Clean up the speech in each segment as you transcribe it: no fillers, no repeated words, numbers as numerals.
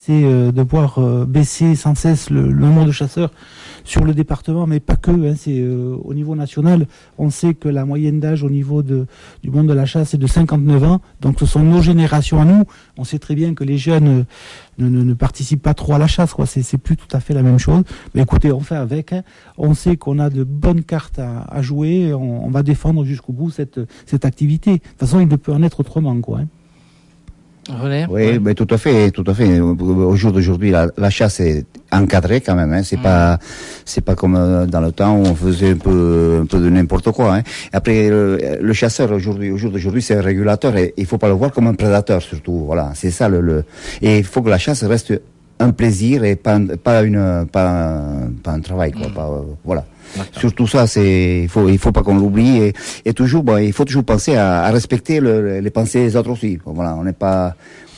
C'est de voir baisser sans cesse le nombre de chasseurs sur le département, mais pas que. C'est au niveau national. On sait que la moyenne d'âge au niveau du monde de la chasse est de 59 ans. Donc ce sont nos générations à nous. On sait très bien que les jeunes ne participent pas trop à la chasse. C'est plus tout à fait la même chose. Mais écoutez, on fait avec. On sait qu'on a de bonnes cartes à jouer. On va défendre jusqu'au bout cette activité. De toute façon, il ne peut en être autrement, Oui, ouais. Mais tout à fait. Au jour d'aujourd'hui, la chasse est encadrée quand même. C'est pas comme dans le temps où on faisait un peu de n'importe quoi. Après, le chasseur au jour d'aujourd'hui, c'est un régulateur et il faut pas le voir comme un prédateur surtout. Voilà, c'est ça et il faut que la chasse reste un plaisir et pas un travail voilà. D'accord. Surtout ça, il faut pas qu'on l'oublie et toujours, il faut toujours penser à respecter les pensées des autres aussi. Voilà, on n'est pas.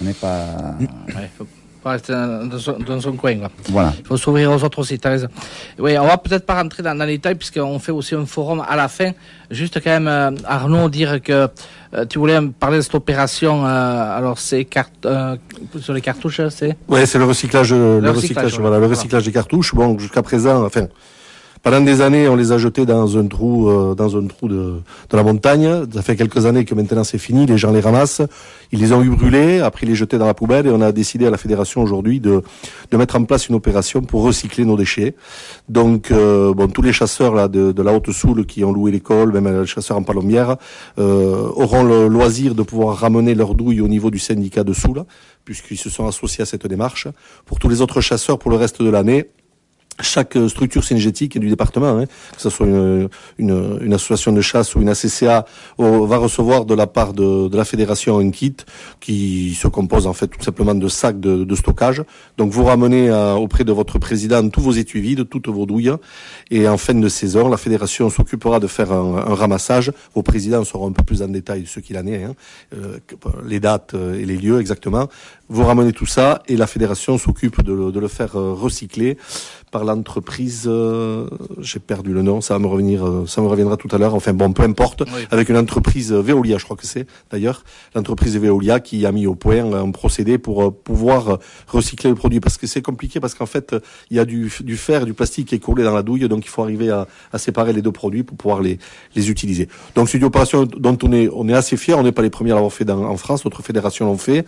Faut pas rester dans son coin, quoi. Voilà. Il faut s'ouvrir aux autres aussi, t'as raison. Oui, on va peut-être pas rentrer dans les détails puisqu'on fait aussi un forum à la fin. Juste quand même, Arnaud, dire que tu voulais me parler de cette opération. Alors c'est sur les cartouches, c'est. Ouais, c'est le recyclage. Le recyclage des cartouches. Bon, jusqu'à présent, pendant des années, on les a jetés dans un trou de la montagne. Ça fait quelques années que maintenant c'est fini. Les gens les ramassent. Ils les ont eu brûlés, après les jeter dans la poubelle. Et on a décidé à la fédération aujourd'hui de mettre en place une opération pour recycler nos déchets. Donc, tous les chasseurs là de la Haute-Soule qui ont loué l'école, même les chasseurs en palombière, auront le loisir de pouvoir ramener leurs douilles au niveau du syndicat de Soule, puisqu'ils se sont associés à cette démarche. Pour tous les autres chasseurs, pour le reste de l'année, chaque structure synergétique du département, que ce soit une association de chasse ou une ACCA, va recevoir de la part de la fédération un kit qui se compose en fait tout simplement de sacs de stockage. Donc vous ramenez auprès de votre président tous vos étuis vides, toutes vos douilles, et en fin de saison, la fédération s'occupera de faire un ramassage. Vos présidents sauront un peu plus en détail ce qu'il en est, les dates et les lieux exactement. Vous ramenez tout ça et la fédération s'occupe de le faire recycler par l'entreprise, j'ai perdu le nom, ça me reviendra tout à l'heure. Peu importe, oui. Avec une entreprise Veolia, je crois que c'est d'ailleurs l'entreprise Veolia qui a mis au point un procédé pour pouvoir recycler le produit, parce que c'est compliqué, parce qu'en fait il y a du fer et du plastique qui est collé dans la douille, donc il faut arriver à séparer les deux produits pour pouvoir les utiliser. Donc c'est une opération dont on est assez fiers. On n'est pas les premiers à l'avoir fait en France, d'autres fédérations l'ont fait.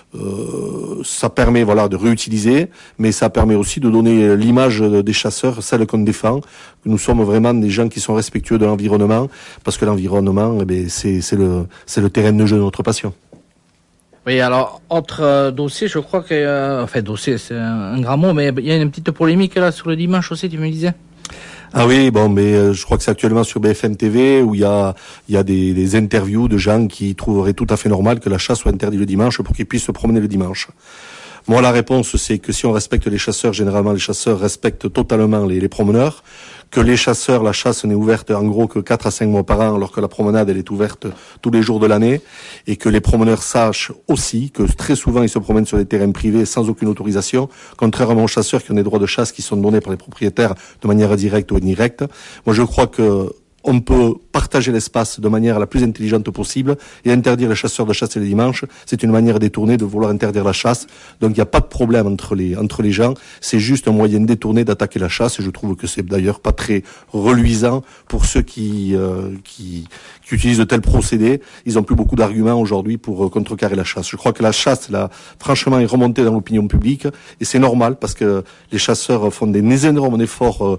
Ça permet de réutiliser, mais ça permet aussi de donner l'image des chasseurs, celle qu'on défend. Nous sommes vraiment des gens qui sont respectueux de l'environnement, parce que l'environnement, c'est le terrain de jeu de notre passion. Oui, alors, autre dossier, je crois que... dossier, c'est un grand mot, mais il y a une petite polémique là sur le dimanche aussi, tu me disais. Ah oui, je crois que c'est actuellement sur BFM TV où il y a des interviews de gens qui trouveraient tout à fait normal que la chasse soit interdite le dimanche pour qu'ils puissent se promener le dimanche. Moi, la réponse, c'est que si on respecte les chasseurs, généralement les chasseurs respectent totalement les promeneurs, que la chasse n'est ouverte en gros que 4 à 5 mois par an, alors que la promenade, elle est ouverte tous les jours de l'année, et que les promeneurs sachent aussi que très souvent ils se promènent sur des terrains privés sans aucune autorisation, contrairement aux chasseurs qui ont des droits de chasse qui sont donnés par les propriétaires de manière directe ou indirecte. Moi, je crois que on peut partager l'espace de manière la plus intelligente possible, et interdire les chasseurs de chasser les dimanches, c'est une manière détournée de vouloir interdire la chasse. Donc il n'y a pas de problème entre les gens, c'est juste un moyen détourné d'attaquer la chasse, et je trouve que c'est d'ailleurs pas très reluisant pour ceux qui utilisent de tels procédés. Ils ont plus beaucoup d'arguments aujourd'hui pour contrecarrer la chasse. Je crois que la chasse, là, franchement, est remontée dans l'opinion publique, et c'est normal, parce que les chasseurs font des énormes efforts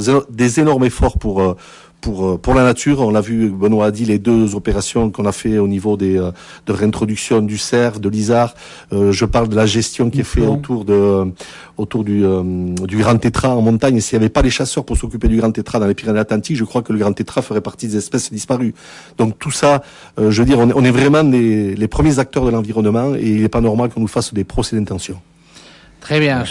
pour la nature. On l'a vu, Benoît a dit, les 2 opérations qu'on a fait au niveau de réintroduction du cerf, de l'isard. Je parle de la gestion qui est faite autour du grand tétras en montagne. Et s'il n'y avait pas les chasseurs pour s'occuper du grand tétras dans les Pyrénées-Atlantiques, je crois que le grand tétras ferait partie des espèces disparues. Donc tout ça, on est vraiment les premiers acteurs de l'environnement, et il n'est pas normal qu'on nous fasse des procès d'intention. Très bien.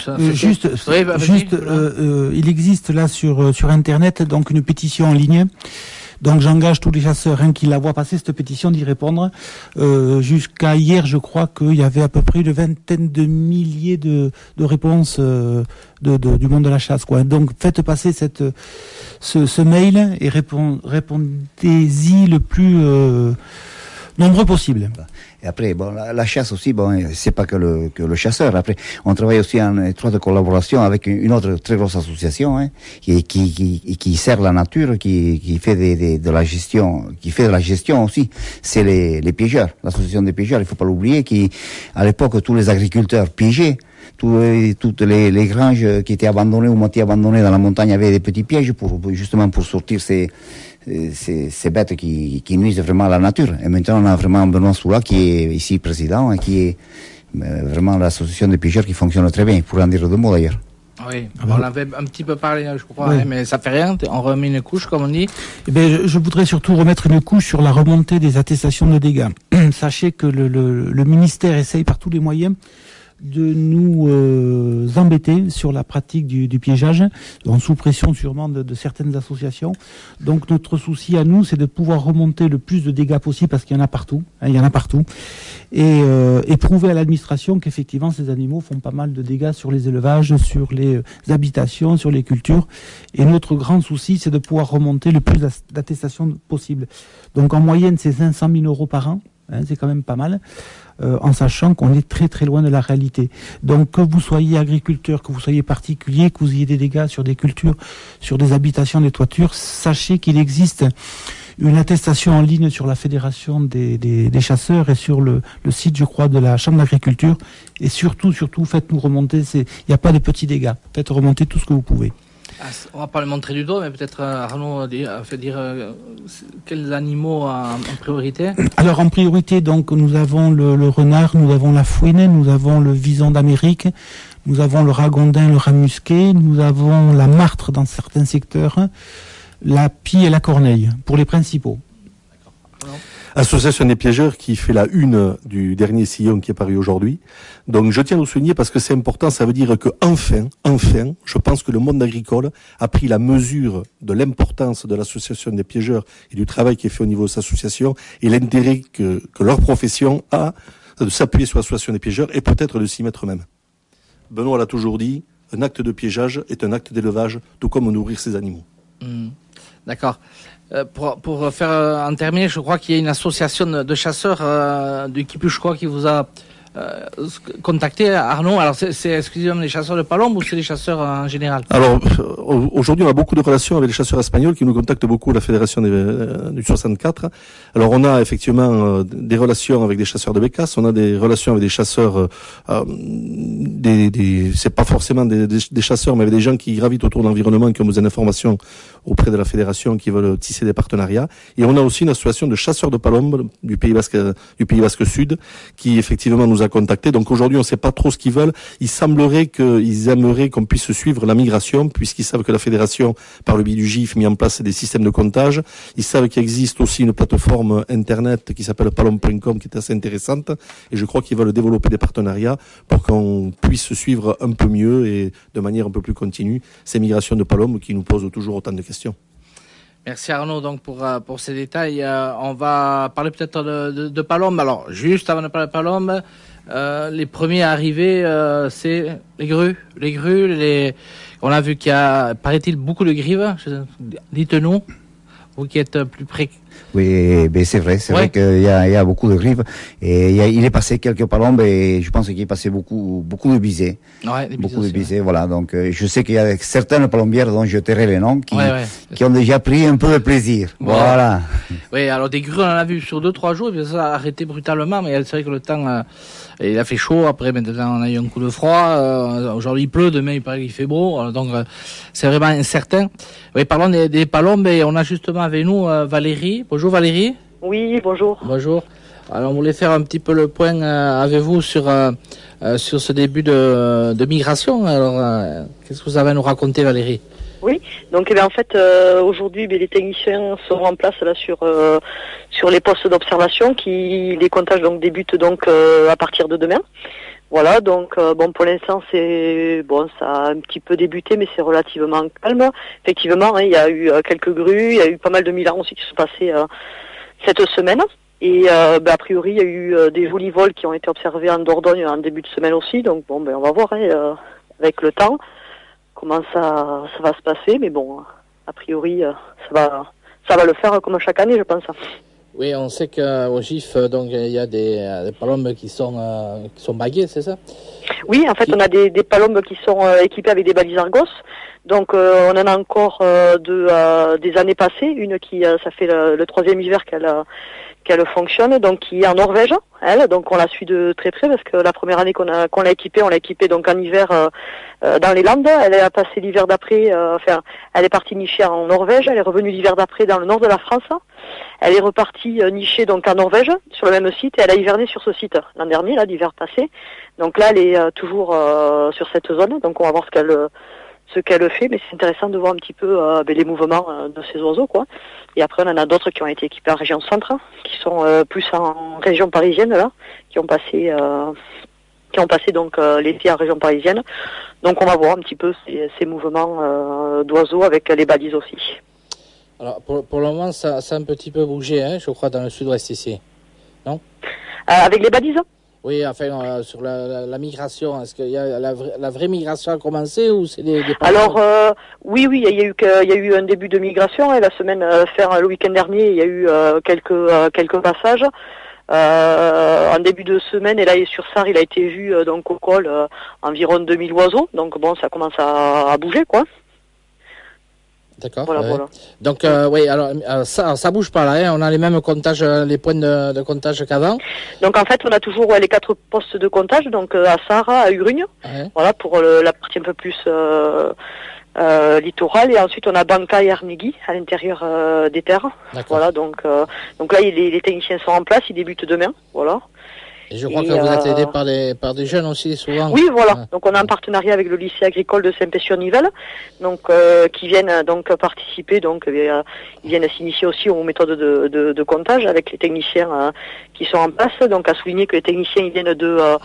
Il existe là sur Internet donc une pétition en ligne. Donc j'engage tous les chasseurs qui la voient passer cette pétition d'y répondre. Jusqu'à hier, je crois qu'il y avait à peu près une vingtaine de milliers de réponses du monde de la chasse, quoi. Donc faites passer ce mail et répondez-y le Nombreux possible. Et après, bon, la chasse aussi, bon, c'est pas que le chasseur. Après, on travaille aussi en étroite collaboration avec une autre très grosse association, hein, qui sert la nature, qui fait de la gestion aussi. C'est les piégeurs, l'association des piégeurs. Il faut pas l'oublier, à l'époque, tous les agriculteurs piégeaient. Toutes les granges qui étaient abandonnées ou moitié abandonnées dans la montagne avaient des petits pièges justement pour sortir ces bêtes qui nuisent vraiment à la nature. Et maintenant, on a vraiment Benoît Soula qui est ici président et qui est vraiment l'association des piégeurs qui fonctionne très bien, pour en dire deux mots d'ailleurs. Oui, on avait un petit peu parlé, je crois, oui. Mais ça fait rien, on remet une couche, comme on dit. Eh bien, je voudrais surtout remettre une couche sur la remontée des attestations de dégâts. Sachez que le ministère essaye par tous les moyens de nous embêter sur la pratique du piégeage, en sous pression sûrement de certaines associations. Donc notre souci à nous, c'est de pouvoir remonter le plus de dégâts possible, parce qu'il y en a partout, et prouver à l'administration qu'effectivement ces animaux font pas mal de dégâts sur les élevages, sur les habitations, sur les cultures. Et notre grand souci, c'est de pouvoir remonter le plus d'attestations possible. Donc en moyenne, c'est 500 000 euros par an. C'est quand même pas mal, en sachant qu'on est très très loin de la réalité. Donc que vous soyez agriculteur, que vous soyez particulier, que vous ayez des dégâts sur des cultures, sur des habitations, des toitures, sachez qu'il existe une attestation en ligne sur la Fédération des chasseurs et sur le site, je crois, de la Chambre d'agriculture. Et surtout, faites-nous remonter, il n'y a pas de petits dégâts. Faites remonter tout ce que vous pouvez. On va pas le montrer du doigt, mais peut-être Arnaud fait dire quels animaux en priorité. Alors en priorité, donc nous avons le renard, nous avons la fouine, nous avons le vison d'Amérique, nous avons le ragondin, le rat musqué, nous avons la martre dans certains secteurs, la pie et la corneille pour les principaux. Association des piégeurs qui fait la une du dernier sillon qui est paru aujourd'hui. Donc je tiens à le souligner parce que c'est important, ça veut dire que enfin, je pense que le monde agricole a pris la mesure de l'importance de l'association des piégeurs et du travail qui est fait au niveau de cette association et l'intérêt que leur profession a de s'appuyer sur l'association des piégeurs et peut-être de s'y mettre eux-mêmes. Benoît l'a toujours dit, un acte de piégeage est un acte d'élevage, tout comme nourrir ses animaux. D'accord. Pour faire en terminer, je crois qu'il y a une association de chasseurs du Kipu, je crois, qui vous a contacté, Arnaud. Alors c'est exclusivement les chasseurs de palombes ou c'est les chasseurs en général? Alors aujourd'hui on a beaucoup de relations avec les chasseurs espagnols qui nous contactent beaucoup, la fédération du 64. Alors on a effectivement des relations avec des chasseurs de bécasses, on a des relations avec des chasseurs, c'est pas forcément des chasseurs, mais avec des gens qui gravitent autour de l'environnement, qui ont besoin d'informations auprès de la fédération, qui veulent tisser des partenariats. Et on a aussi une association de chasseurs de palombes du Pays Basque Sud, qui effectivement nous a contactés. Donc aujourd'hui, on ne sait pas trop ce qu'ils veulent. Il semblerait qu'ils aimeraient qu'on puisse suivre la migration, puisqu'ils savent que la fédération, par le biais du GIF, mis en place des systèmes de comptage. Ils savent qu'il existe aussi une plateforme internet qui s'appelle palombe.com, qui est assez intéressante. Et je crois qu'ils veulent développer des partenariats pour qu'on puisse suivre un peu mieux et de manière un peu plus continue ces migrations de palombes qui nous posent toujours autant de questions. Merci Arnaud donc pour ces détails. On va parler peut-être de palombes. Alors juste avant de parler de palombes, les premiers arrivés, c'est les grues. On a vu qu'il y a, paraît-il, beaucoup de grives. Dites-nous, vous qui êtes plus près. Oui, ben c'est vrai qu'il y a beaucoup de grives et il est passé quelques palombes et je pense qu'il est passé beaucoup de bisées. Ouais, beaucoup de bisées, voilà. Donc je sais qu'il y a certaines palombières dont je tairai les noms qui ont déjà pris un peu de plaisir. Ouais. Voilà. Oui, alors des grues on en a vu sur 2-3 jours et puis ça a arrêté brutalement, mais c'est vrai que le temps il a fait chaud, après maintenant on a eu un coup de froid, aujourd'hui il pleut, demain il paraît qu'il fait beau, donc c'est vraiment incertain. Oui, parlons des palombes et on a justement avec nous Valérie. Bonjour Valérie. Oui, bonjour. Bonjour. Alors on voulait faire un petit peu le point avec vous sur ce début de migration. Alors qu'est-ce que vous avez à nous raconter Valérie? Oui, donc en fait aujourd'hui les techniciens seront en place là sur les postes d'observation les comptages donc débutent donc à partir de demain. Voilà, donc pour l'instant ça a un petit peu débuté mais c'est relativement calme. Effectivement, il y a eu quelques grues, il y a eu pas mal de millards aussi qui sont passés cette semaine. Et a priori il y a eu des jolis vols qui ont été observés en Dordogne en début de semaine aussi. Donc on va voir avec le temps comment ça va se passer, mais bon, a priori, ça va le faire comme chaque année, je pense. Oui, on sait qu'au GIF, donc il y a des palombes qui sont baguées, c'est ça? Oui, en fait, on a des palombes qui sont équipées avec des balises Argos. Donc, on en a encore des années passées. Une qui, ça fait le 3e hiver qu'elle fonctionne, donc qui est en Norvège, elle. Donc, on la suit de très près parce que la première année qu'on l'a équipée donc en hiver dans les Landes. Elle a passé l'hiver d'après, elle est partie nicher en Norvège. Elle est revenue l'hiver d'après dans le nord de la France. Elle est repartie nicher donc en Norvège sur le même site et elle a hiverné sur ce site l'an dernier, là, l'hiver passé. Donc là, elle est toujours sur cette zone. Donc, on va voir ce qu'elle fait, mais c'est intéressant de voir un petit peu les mouvements de ces oiseaux, quoi. Et après, on en a d'autres qui ont été équipés en région centre, qui sont plus en région parisienne, là, qui ont passé donc l'été en région parisienne. Donc, on va voir un petit peu ces mouvements d'oiseaux avec les balises aussi. Alors, pour le moment, ça a un petit peu bougé, hein, je crois, dans le sud-ouest ici, non? Avec les balises? Oui, enfin, sur la migration, est-ce qu'il y a la vraie migration a commencé ou c'est des Alors, oui, il y a eu un début de migration et la semaine, le week-end dernier, il y a eu quelques passages. En début de semaine, et là, sur Sarre, il a été vu donc au col environ 2000 oiseaux. Donc bon, ça commence à bouger, quoi. D'accord. Voilà. Donc oui, alors ça bouge pas là, hein. On a les mêmes comptages, les points de comptage qu'avant. Donc en fait, on a toujours les 4 postes de comptage, donc à Sarre, à Urugne, voilà pour la partie un peu plus littorale, et ensuite on a Banca et Arnegui à l'intérieur des terres. Voilà, donc là les techniciens sont en place, ils débutent demain, voilà. Et je crois que vous êtes aidé par des jeunes aussi, souvent. Oui, voilà. Donc, on a un partenariat avec le lycée agricole de Saint-Pé-sur-Nivelle, donc, qui viennent, donc, participer, donc, ils viennent s'initier aussi aux méthodes de comptage avec les techniciens, qui sont en place. Donc, à souligner que les techniciens, ils viennent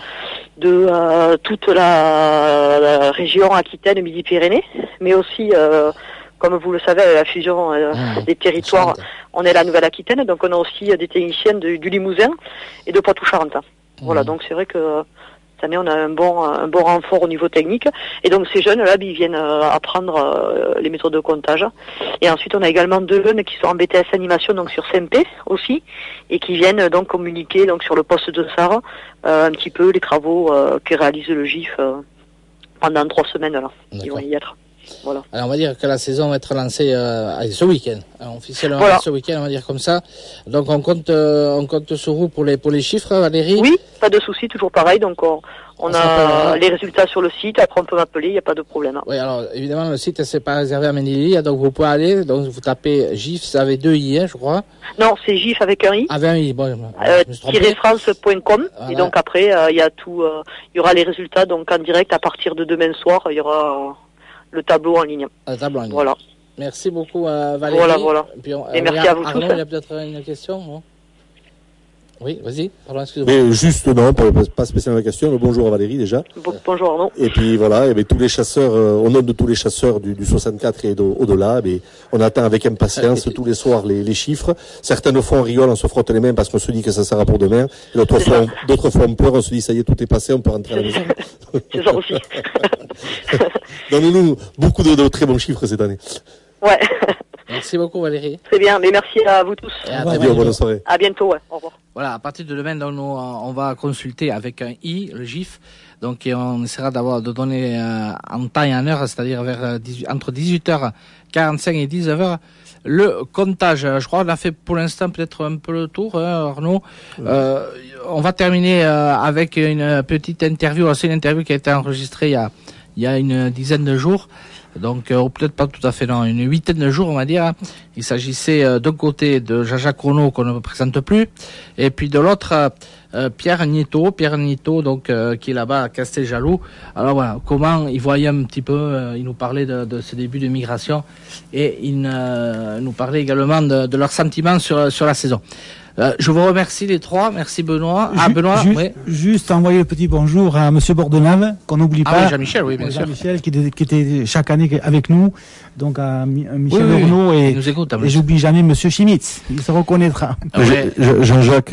de toute la région Aquitaine, Midi-Pyrénées, mais aussi, comme vous le savez, à la fusion des territoires, on est la Nouvelle-Aquitaine, donc on a aussi des techniciens du Limousin et de Poitou-Charentes. Voilà, donc c'est vrai que cette année on a un bon renfort au niveau technique. Et donc ces jeunes-là, ils viennent apprendre les méthodes de comptage. Et ensuite on a également 2 jeunes qui sont en BTS animation, donc sur CMP aussi, et qui viennent donc communiquer donc sur le poste de Sarre un petit peu les travaux que réalise le GIF pendant 3 semaines là. Ils vont y être. Voilà. Alors on va dire que la saison va être lancée ce week-end. Alors, officiellement ce week-end, on va dire comme ça. Donc on compte sur vous pour les chiffres, Valérie. Oui, pas de souci, toujours pareil. Donc on a les résultats sur le site. Après on peut m'appeler, il n'y a pas de problème. Oui, alors évidemment le site c'est pas réservé à Ménilly, donc vous pouvez aller. Donc vous tapez GIF, ça avec 2 i, hein, je crois. Non, c'est GIF avec un i. Avec un i. Bon, -france.com. Voilà. Et donc après il y a tout, il y aura les résultats donc en direct à partir de demain soir. Il y aura le tableau en ligne. Voilà. Merci beaucoup Valérie. Voilà. Et merci à vous tous. Il y a peut-être une question, non? Oui, vas-y. Pardon, excusez-moi. Mais juste, non, pas spécialement la question. Mais bonjour à Valérie déjà. Bonjour Arnaud. Et puis voilà, et tous les chasseurs, au nom de tous les chasseurs du 64 et au-delà, on attend avec impatience tous les soirs les chiffres. Certaines fois on rigole, on se frotte les mains parce qu'on se dit que ça sera pour demain. Et d'autres fois on pleure, on se dit ça y est, tout est passé, on peut rentrer à la maison. C'est ça aussi. Donnez-nous beaucoup de très bons chiffres cette année. Ouais. Merci beaucoup Valérie. Très bien, mais merci à vous tous. Bonne soirée. À bientôt, ouais. Au revoir. Voilà, à partir de demain, donc, on va consulter avec un i, le GIF. Donc, et on essaiera de donner en temps et en heure, c'est-à-dire entre 18h45 et 19h, le comptage. Je crois qu'on a fait pour l'instant peut-être un peu le tour, hein, Arnaud. On va terminer avec une petite interview. C'est une interview qui a été enregistrée il y a une dizaine de jours. Donc, peut-être pas tout à fait, non, une 8aine de jours, on va dire. Il s'agissait d'un côté de Jean-Jacques Renaud, qu'on ne présente plus, et puis de l'autre, Pierre Nieto, donc, qui est là-bas à Casteljaloux. Alors voilà, comment il voyait un petit peu, il nous parlait de ses débuts de migration, et il nous parlait également de leurs sentiments sur la saison. Je vous remercie les trois. Merci Benoît. Benoît, juste envoyer le petit bonjour à Monsieur Bordenave, qu'on n'oublie pas. Oui, Jean-Michel, oui, bien sûr. Jean-Michel qui était chaque année avec nous, donc à Michel Renaud et j'oublie jamais Monsieur Chimitz. Il se reconnaîtra. Jean-Jacques,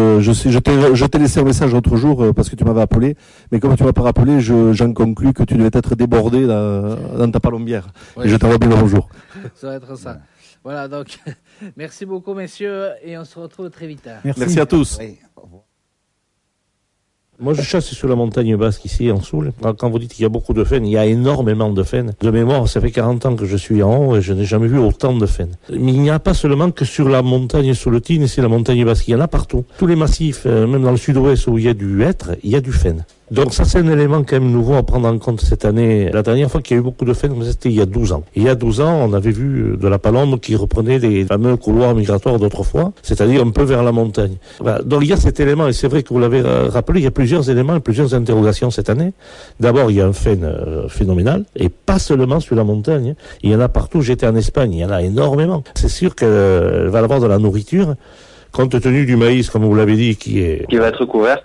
je t'ai laissé un message l'autre jour parce que tu m'avais appelé, mais comme tu m'as pas rappelé, j'en conclus que tu devais être débordé dans ta palombière. Et je t'envoie bien le bonjour. Ça va être ça. Voilà, donc, merci beaucoup, messieurs, et on se retrouve très vite. Merci à tous. Oui. Moi, je chasse sur la montagne basque ici, en Soule. Quand vous dites qu'il y a beaucoup de faines, il y a énormément de faines. De mémoire, ça fait 40 ans que je suis en haut et je n'ai jamais vu autant de faines. Mais il n'y a pas seulement que sur la montagne Soletine et c'est la montagne basque. Il y en a partout. Tous les massifs, même dans le sud-ouest où il y a du hêtre, il y a du faine. Donc ça, c'est un élément quand même nouveau à prendre en compte cette année. La dernière fois qu'il y a eu beaucoup de faines, c'était il y a 12 ans. Il y a 12 ans, on avait vu de la palombe qui reprenait les fameux couloirs migratoires d'autrefois, c'est-à-dire un peu vers la montagne. Voilà. Donc il y a cet élément, et c'est vrai que vous l'avez rappelé, il y a plusieurs éléments et plusieurs interrogations cette année. D'abord, il y a un faune phénoménal, et pas seulement sur la montagne. Il y en a partout. J'étais en Espagne, il y en a énormément. C'est sûr qu'elle va avoir de la nourriture, compte tenu du maïs, comme vous l'avez dit, qui va être couvert.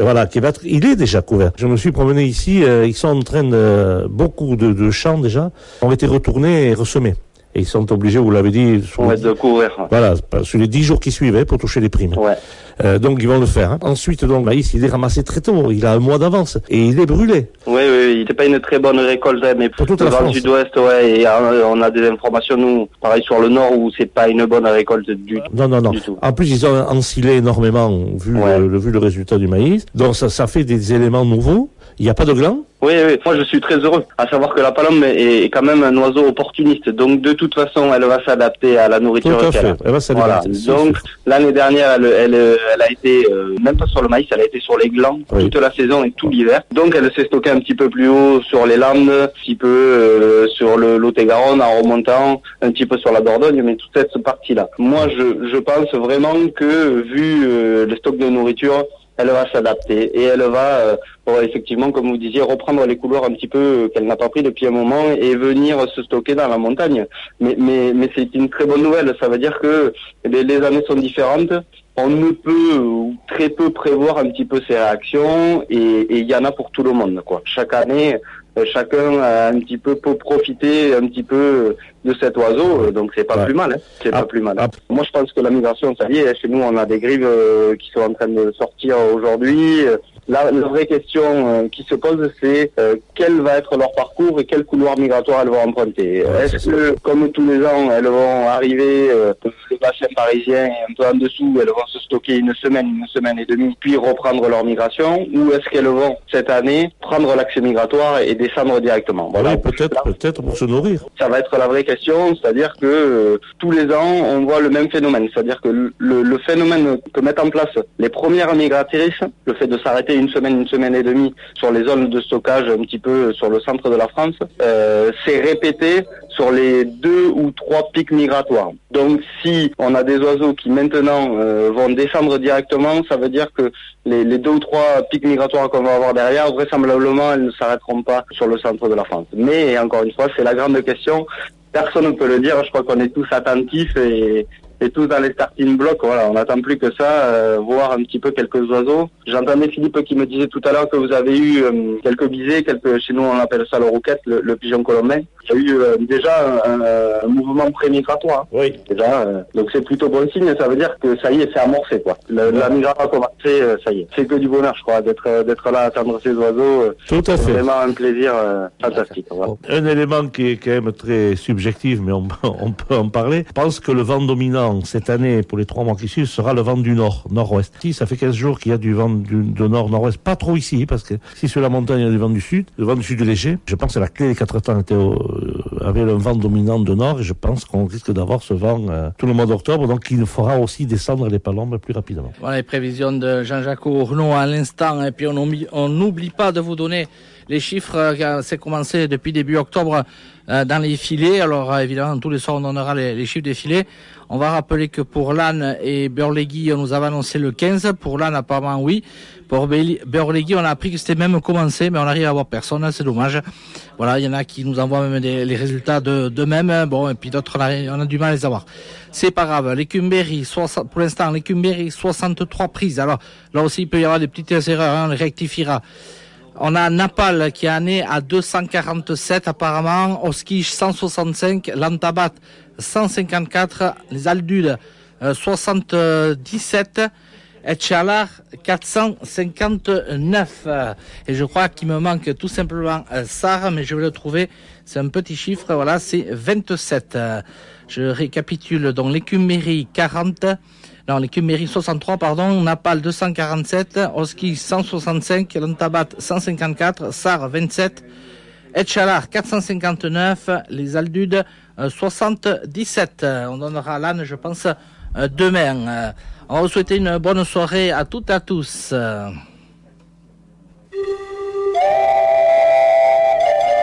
Il est déjà couvert. Je me suis promené ici, ils sont en train beaucoup de champs déjà ont été retournés et ressemés. Et ils sont obligés, vous l'avez dit, de couvrir. Voilà, sur les 10 jours qui suivaient pour toucher les primes. Ouais. Donc ils vont le faire. Hein. Ensuite, donc, le maïs, il est ramassé très tôt. Il a un mois d'avance et il est brûlé. Oui, c'est pas une très bonne récolte, mais pour toute la dans France. Le sud-ouest, et on a des informations, nous, pareil sur le nord, où c'est pas une bonne récolte du tout. En plus, ils ont ensilé énormément, vu le résultat du maïs. Donc ça fait des éléments nouveaux. Il n'y a pas de gland. Oui, moi je suis très heureux à savoir que la palombe est quand même un oiseau opportuniste, donc de toute façon elle va s'adapter à la nourriture qu'elle a. Elle va s'adapter. Voilà. Donc l'année dernière elle a été même pas sur le maïs, elle a été sur les glands toute la saison et tout l'hiver. Donc elle s'est stockée un petit peu plus haut sur les Landes, un petit peu sur le Lot-et-Garonne en remontant, un petit peu sur la Dordogne, mais toute cette partie-là. Moi je pense vraiment que vu le stock de nourriture, elle va s'adapter et elle va effectivement, comme vous disiez, reprendre les couloirs un petit peu qu'elle n'a pas pris depuis un moment et venir se stocker dans la montagne. Mais c'est une très bonne nouvelle. Ça veut dire que les années sont différentes. On ne peut ou très peu prévoir un petit peu ses réactions et il y en a pour tout le monde, quoi. Chaque année, chacun a un petit peu peut profiter un petit peu de cet oiseau, donc c'est pas plus mal, hein. C'est pas plus mal. Moi, je pense que la migration, ça y est, chez nous, on a des grives qui sont en train de sortir aujourd'hui. La vraie question qui se pose, c'est quel va être leur parcours et quel couloir migratoire elles vont emprunter. Est-ce que, comme tous les ans, elles vont arriver le bassin parisien et un peu en dessous, elles vont se stocker une semaine et demie, puis reprendre leur migration, ou est-ce qu'elles vont, cette année, prendre l'axe migratoire et descendre directement? Voilà. Oui, peut-être pour se nourrir. Ça va être la vraie question, c'est-à-dire que tous les ans, on voit le même phénomène. C'est-à-dire que le phénomène que mettent en place les premières migratrices, le fait de s'arrêter une semaine et demie sur les zones de stockage un petit peu sur le centre de la France, c'est répété sur les 2 ou 3 pics migratoires. Donc si on a des oiseaux qui maintenant vont descendre directement, ça veut dire que les 2 ou 3 pics migratoires qu'on va avoir derrière, vraisemblablement, elles ne s'arrêteront pas sur le centre de la France. Mais encore une fois, c'est la grande question. Personne ne peut le dire. Je crois qu'on est tous attentifs et tous dans les starting blocks. Voilà, on n'attend plus que ça, voir un petit peu quelques oiseaux. J'entendais Philippe qui me disait tout à l'heure que vous avez eu quelques bisées, chez nous on appelle ça le rouquette, le pigeon colombin. Il y a eu déjà un mouvement pré-migratoire. Oui. Déjà, donc c'est plutôt bon signe. Ça veut dire que ça y est, c'est amorcé, quoi. La migration a commencé, ça y est. C'est que du bonheur, je crois, d'être là à attendre ces oiseaux. Tout à fait. C'est vraiment un plaisir fantastique. Voilà. Un élément qui est quand même très subjectif, mais on peut en parler. Je pense que le vent dominant cette année, pour les 3 mois qui suivent, sera le vent du nord-ouest. Si ça fait 15 jours qu'il y a du vent de nord-nord-ouest, pas trop ici, parce que si sur la montagne il y a du vent du sud, le vent du sud est léger. Je pense que la clé des 4 temps avait un vent dominant de nord, et je pense qu'on risque d'avoir ce vent tout le mois d'octobre, donc il fera aussi descendre les palombes plus rapidement. Voilà les prévisions de Jean-Jacques Ournaud à l'instant, et puis on n'oublie pas de vous donner les chiffres, c'est commencé depuis début octobre dans les filets. Alors évidemment, tous les soirs on donnera les chiffres des filets. On va rappeler que pour l'âne et Beurlegui, on nous avait annoncé le 15. Pour l'âne, apparemment, oui. Pour Beurlegui, on a appris que c'était même commencé, mais on n'arrive à avoir personne, c'est dommage. Voilà, il y en a qui nous envoient même les résultats d'eux-mêmes. Bon, et puis d'autres, on a du mal à les avoir. C'est pas grave. L'écumberry, pour l'instant, l'écumberry, 63 prises. Alors, là aussi, il peut y avoir des petites erreurs, on les rectifiera. On a Napal qui est né à 247 apparemment, Oskiche 165, Lantabat 154, les Aldudes 77 Etchalar 459. Et je crois qu'il me manque tout simplement Sarre, mais je vais le trouver. C'est un petit chiffre, voilà, c'est 27. Je récapitule donc l'écumérie 40. Non, l'écumérie 63, pardon, Napal 247, Oski 165, Lantabat 154, Sarre 27, Etchalar 459, les Aldudes 77. On donnera l'âne, je pense, demain. On va vous souhaiter une bonne soirée à toutes et à tous.